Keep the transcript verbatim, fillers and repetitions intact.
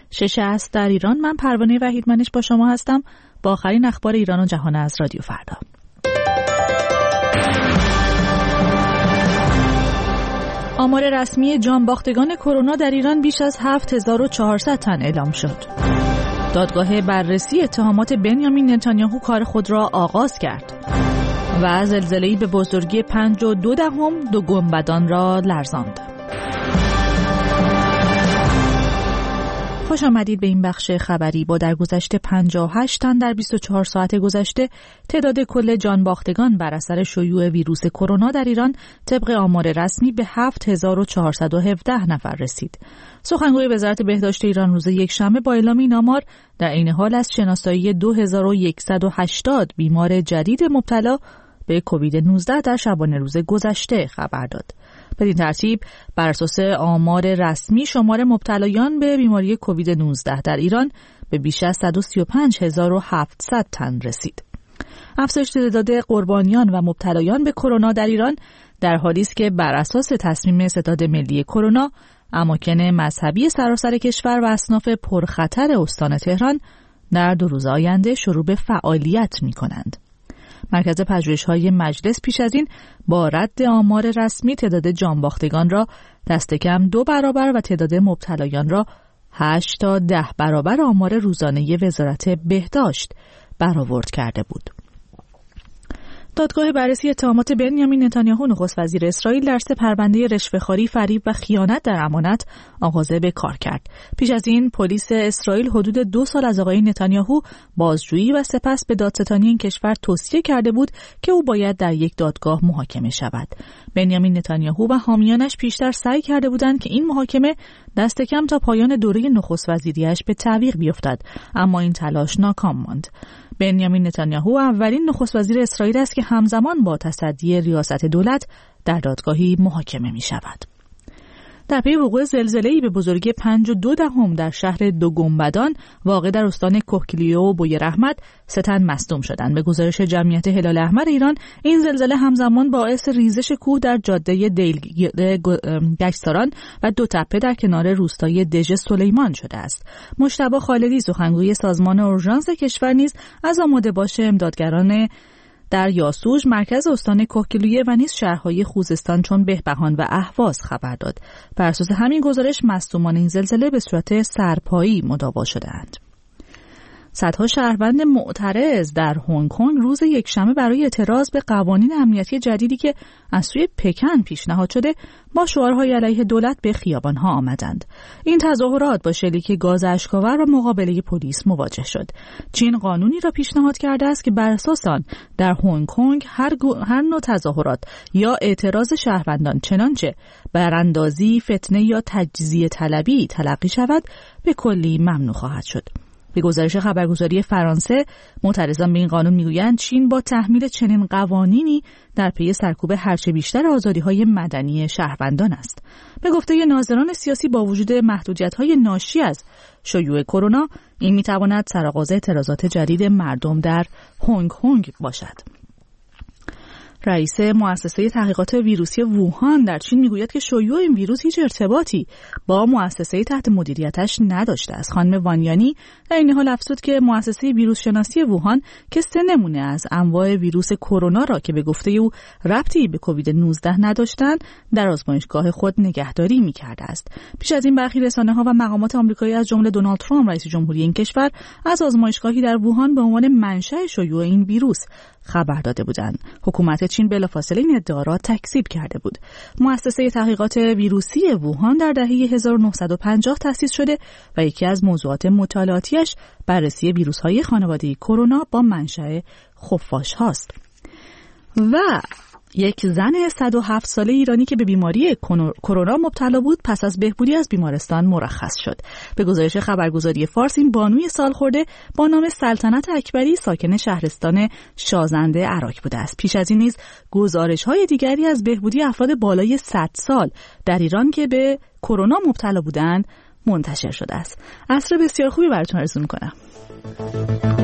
شش است در ایران. من پروانه وحیدمنش با شما هستم با آخرین اخبار ایران و جهان از رادیو فردا. آمار رسمی جانباختگان کرونا در ایران بیش از هفت هزار و چهارصد تن اعلام شد. دادگاه بررسی اتهامات بنیامین نتانیاهو کار خود را آغاز کرد و زلزله‌ای به بزرگی پنج و دو دهم دو گنبدان را لرزاند. خوش آمدید به این بخش خبری. با درگذشت پنجاه و هشت تن در بیست و چهار ساعت گذشته، تعداد کل جانباختگان بر اثر شیوع ویروس کرونا در ایران طبق آمار رسمی به هفت هزار و چهارصد و هفده نفر رسید. سخنگوی وزارت بهداشت ایران روز یکشنبه با اعلام این آمار در عین حال از شناسایی دو هزار و صد و هشتاد بیمار جدید مبتلا به کووید نوزده در شبانه روز گذشته خبر داد. بدین ترتیب بر اساس آمار رسمی شمار مبتلایان به بیماری کووید نوزده در ایران به بیش از صد و سی و پنج هزار و هفتصد تن رسید. افزایش تعداد قربانیان و مبتلایان به کرونا در ایران در حالی است که بر اساس تصمیم ستاد ملی کرونا، اماکن مذهبی سراسر کشور و اصناف پرخطر استان تهران در دو روز آینده شروع به فعالیت می‌کنند. مرکز پژوهش‌های مجلس پیش از این با رد آمار رسمی تعداد جانباختگان را دست کم دو برابر و تعداد مبتلایان را هشت تا ده برابر آمار روزانه وزارت بهداشت برآورد کرده بود. دادگاه بررسی اتهامات بنیامین نتانیاهو نخست وزیر اسرائیل در سه پرونده رشوه‌خواری، فریب و خیانت در امانت آغاز به کار کرد. پیش از این پلیس اسرائیل حدود دو سال از آقای نتانیاهو بازجویی و سپس به دادستانی این کشور توصیه کرده بود که او باید در یک دادگاه محاکمه شود. بنیامین نتانیاهو و حامیانش پیشتر سعی کرده بودند که این محاکمه دست کم تا پایان دوره نخست وزیریش به تعویق بیفتد، اما این تلاش ناکام ماند. بنیامین نتانیاهو اولین نخست وزیر اسرائیل است که همزمان با تصدی ریاست دولت در دادگاهی محاکمه می شود. در پی وقوع زلزله‌ای به بزرگی پنج و دو دهم در شهر دو گنبدان واقع در استان کوهگیلو و بویراحمد سه تن مصدوم شدند. به گزارش جمعیت هلال احمر ایران، این زلزله همزمان باعث ریزش کوه در جاده دیل گشتاران و دو تپه در کنار روستای دژ سلیمان شده است. مجتبی خالدی، سخنگوی سازمان اورژانس کشور، نیز از آماده باش امدادگران در یاسوج، مرکز استان کوهگیلویه و نیز شهرهای خوزستان چون بهبهان و اهواز خبر داد. بر اساس همین گزارش مصدومان این زلزله به صورت سرپایی مداوا شده‌اند. صدها شهروند معترض در هنگ کنگ روز یکشنبه برای اعتراض به قوانین امنیتی جدیدی که از سوی پکن پیشنهاد شده با شعارهای علیه دولت به خیابان‌ها آمدند. این تظاهرات با شلیک گاز اشک‌آور و مقابله پلیس مواجه شد. چین قانونی را پیشنهاد کرده است که بر اساس آن در هنگ کنگ هر, گو... هر نوع تظاهرات یا اعتراض شهروندان چنانچه براندازی، فتنه یا تجزیه طلبی تلقی شود به کلی ممنوع خواهد شد. به گزارش خبرگزاری فرانسه، معترضان به این قانون میگویند چین با تحمیل چنین قوانینی در پی سرکوب هرچه بیشتر آزادی‌های مدنی شهروندان است. به گفته ناظران سیاسی، با وجود محدودیت‌های ناشی از شیوع کرونا، این می‌تواند سرآغاز اعتراضات جدید مردم در هنگ کنگ باشد. رئیس مؤسسه تحقیقات ویروسی ووهان در چین میگوید که شیوع این ویروس هیچ ارتباطی با مؤسسه تحت مدیریتش نداشته است. خانم وانیانی در این حال افزود که مؤسسه ویروس شناسی ووهان که سه نمونه از انواع ویروس کرونا را که به گفته او ربطی به کووید نوزده نداشتند در آزمایشگاه خود نگهداری میکرده است. پیش از این برخی رسانه‌ها و مقامات آمریکایی از جمله دونالد ترامپ رئیس جمهوری این کشور از آزمایشگاهی در ووهان به عنوان منشأ شیوع این ویروس خبر داده بودند. حکومت چین بلافاصله این ادعا را تکذیب کرده بود. مؤسسه تحقیقات ویروسی ووهان در دهه هزار و نهصد و پنجاه تأسیس شده و یکی از موضوعات مطالعاتیش بررسی ویروس‌های خانوادگی کرونا با منشأ خفاش هاست. و یک زن صد و هفت ساله ایرانی که به بیماری کرونا مبتلا بود پس از بهبودی از بیمارستان مرخص شد. به گزارش خبرگزاری فارس، این بانوی سالخورده با نام سلطنت اکبری ساکن شهرستان شازنده عراق بوده است. پیش از این نیز گزارش‌های دیگری از بهبودی افراد بالای صد سال در ایران که به کرونا مبتلا بودند منتشر شده است. عصر بسیار خوبی براتون آرزو می‌کنم.